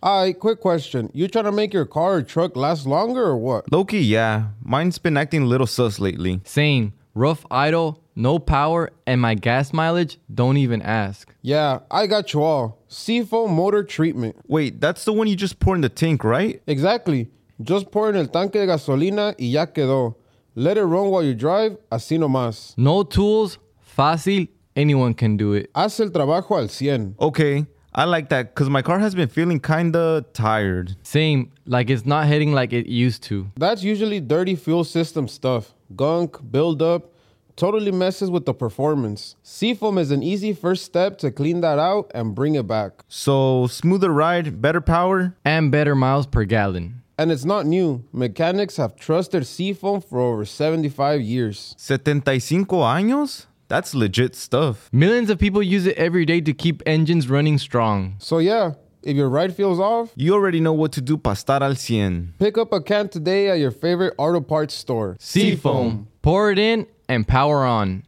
Alright, quick question. You trying to make your car or truck last longer or what? Low-key, yeah. Mine's been acting a little sus lately. Same. Rough idle, no power, and my gas mileage, don't even ask. Yeah, I got you all. Seafoam motor treatment. Wait, that's the one you just pour in the tank, right? Exactly. Just pour in el tanque de gasolina y ya quedó. Let it run while you drive, así nomás. No tools, fácil, anyone can do it. Haz el trabajo al 100. Okay, I like that because my car has been feeling kinda tired. Same, like it's not hitting like it used to. That's usually dirty fuel system stuff. Gunk, buildup, totally messes with the performance. Seafoam is an easy first step to clean that out and bring it back. So, smoother ride, better power? And better miles per gallon. And it's not new. Mechanics have trusted Seafoam for over 75 years. 75 años? That's legit stuff. Millions of people use it every day to keep engines running strong. So yeah, if your ride feels off, You already know what to do para estar al 100. pick up a can today at your favorite auto parts store. Seafoam. Pour it in and power on.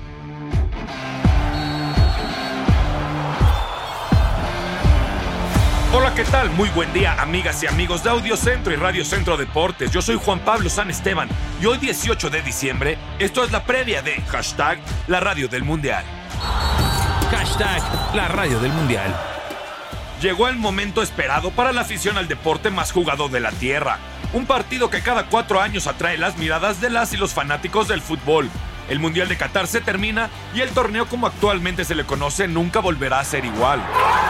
Hola, ¿qué tal? Muy buen día, amigas y amigos de Audio Centro y Radio Centro Deportes. Yo soy Juan Pablo San Esteban y hoy 18 de diciembre, esto es la previa de hashtag La Radio del Mundial. Hashtag La Radio del Mundial. Llegó el momento esperado para la afición al deporte más jugado de la tierra. Un partido que cada 4 años atrae las miradas de las y los fanáticos del fútbol. El Mundial de Qatar se termina y el torneo como actualmente se le conoce nunca volverá a ser igual.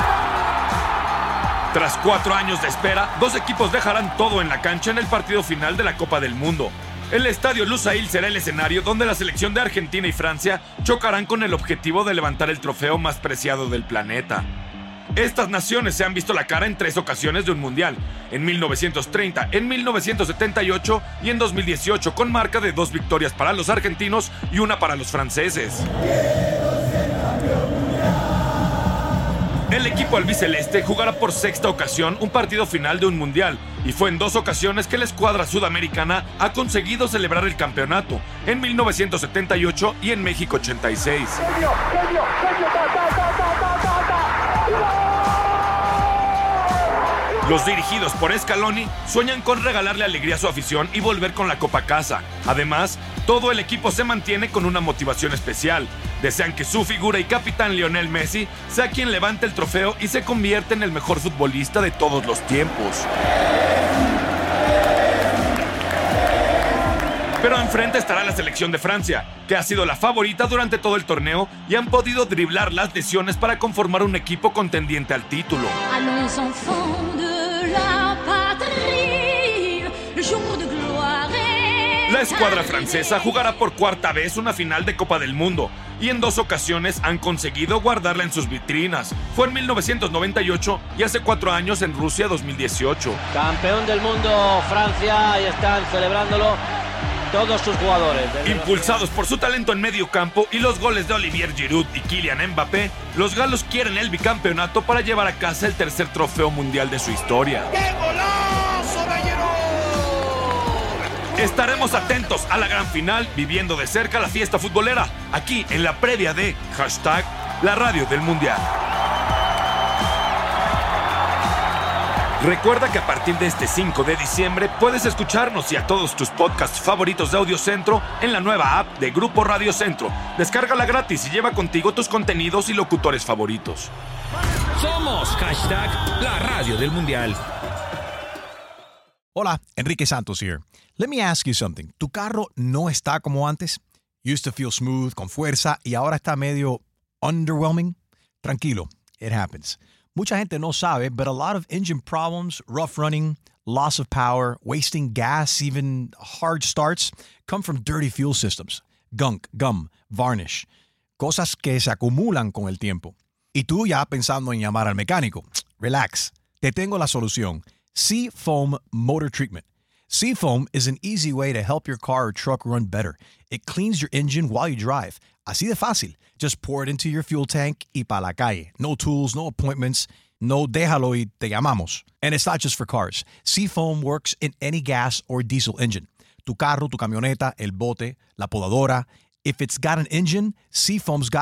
Tras 4 años de espera, 2 equipos dejarán todo en la cancha en el partido final de la Copa del Mundo. El estadio Lusail será el escenario donde la selección de Argentina y Francia chocarán con el objetivo de levantar el trofeo más preciado del planeta. Estas naciones se han visto la cara en 3 ocasiones de un mundial, en 1930, en 1978 y en 2018, con marca de 2 victorias para los argentinos y 1 para los franceses. El equipo albiceleste jugará por 6ª ocasión un partido final de un mundial, y fue en 2 ocasiones que la escuadra sudamericana ha conseguido celebrar el campeonato, en 1978 y en México 86. Los dirigidos por Scaloni sueñan con regalarle alegría a su afición y volver con la copa a casa. Además, todo el equipo se mantiene con una motivación especial. Desean que su figura y capitán Lionel Messi sea quien levante el trofeo y se convierta en el mejor futbolista de todos los tiempos. Pero enfrente estará la selección de Francia, que ha sido la favorita durante todo el torneo y han podido driblar las lesiones para conformar un equipo contendiente al título. Allons enfants de la patrie, le jour de gloire. La escuadra francesa jugará por 4ª vez una final de Copa del Mundo y en 2 ocasiones han conseguido guardarla en sus vitrinas. Fue en 1998 y hace 4 años en Rusia 2018. Campeón del mundo Francia y están celebrándolo todos sus jugadores. Impulsados por su talento en medio campo y los goles de Olivier Giroud y Kylian Mbappé, los galos quieren el bicampeonato para llevar a casa el 3er trofeo mundial de su historia. ¡Qué golazo de Giroud! Estaremos atentos a la gran final, viviendo de cerca la fiesta futbolera, aquí en la previa de hashtag La Radio del Mundial. Recuerda que a partir de este 5 de diciembre puedes escucharnos y a todos tus podcasts favoritos de Audio Centro en la nueva app de Grupo Radio Centro. Descárgala gratis y lleva contigo tus contenidos y locutores favoritos. Somos hashtag La Radio del Mundial. Hola, Enrique Santos here. Let me ask you something. ¿Tu carro no está como antes? Used to feel smooth, con fuerza, y ahora está medio underwhelming? Tranquilo, it happens. Mucha gente no sabe, but a lot of engine problems, rough running, loss of power, wasting gas, even hard starts, come from dirty fuel systems. Gunk, gum, varnish. Cosas que se acumulan con el tiempo. Y tú ya pensando en llamar al mecánico. Relax. Te tengo la solución. Seafoam Motor Treatment. Seafoam is an easy way to help your car or truck run better. It cleans your engine while you drive. Así de fácil. Just pour it into your fuel tank y pa' la calle. No tools, no appointments. No déjalo y te llamamos. And it's not just for cars. Seafoam works in any gas or diesel engine. Tu carro, tu camioneta, el bote, la podadora. If it's got an engine, Seafoam's got you.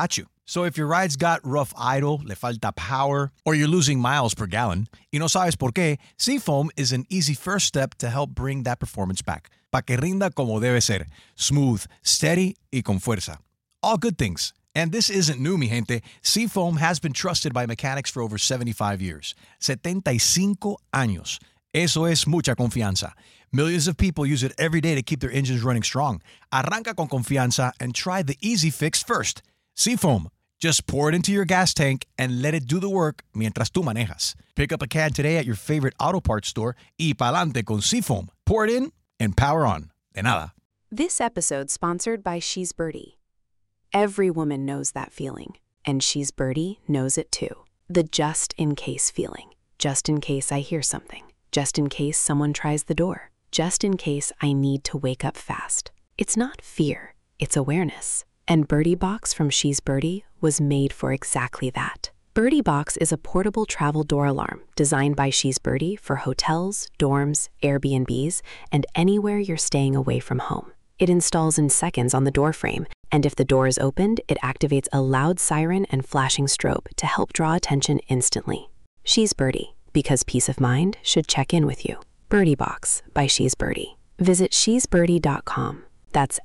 So if your ride's got rough idle, le falta power, or you're losing miles per gallon, y no sabes por qué, Seafoam is an easy first step to help bring that performance back. Pa que rinda como debe ser. Smooth, steady, y con fuerza. All good things. And this isn't new, mi gente. Seafoam has been trusted by mechanics for over 75 years. 75 años. Eso es mucha confianza. Millions of people use it every day to keep their engines running strong. Arranca con confianza and try the easy fix first. Seafoam. Just pour it into your gas tank and let it do the work mientras tú manejas. Pick up a can today at your favorite auto parts store y pa'lante con Seafoam. Pour it in and power on. De nada. This episode sponsored by She's Birdie. Every woman knows that feeling, and She's Birdie knows it too. The just in case feeling. Just in case I hear something. Just in case someone tries the door. Just in case I need to wake up fast. It's not fear, it's awareness. And Birdie Box from She's Birdie was made for exactly that. Birdie Box is a portable travel door alarm designed by She's Birdie for hotels, dorms, Airbnbs, and anywhere you're staying away from home. It installs in seconds on the door frame, and if the door is opened, it activates a loud siren and flashing strobe to help draw attention instantly. She's Birdie, because peace of mind should check in with you. Birdie Box by She's Birdie. Visit shesbirdie.com. That's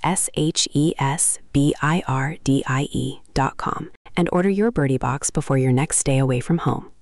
SHESBIRDIE.com and order your Birdie Box before your next stay away from home.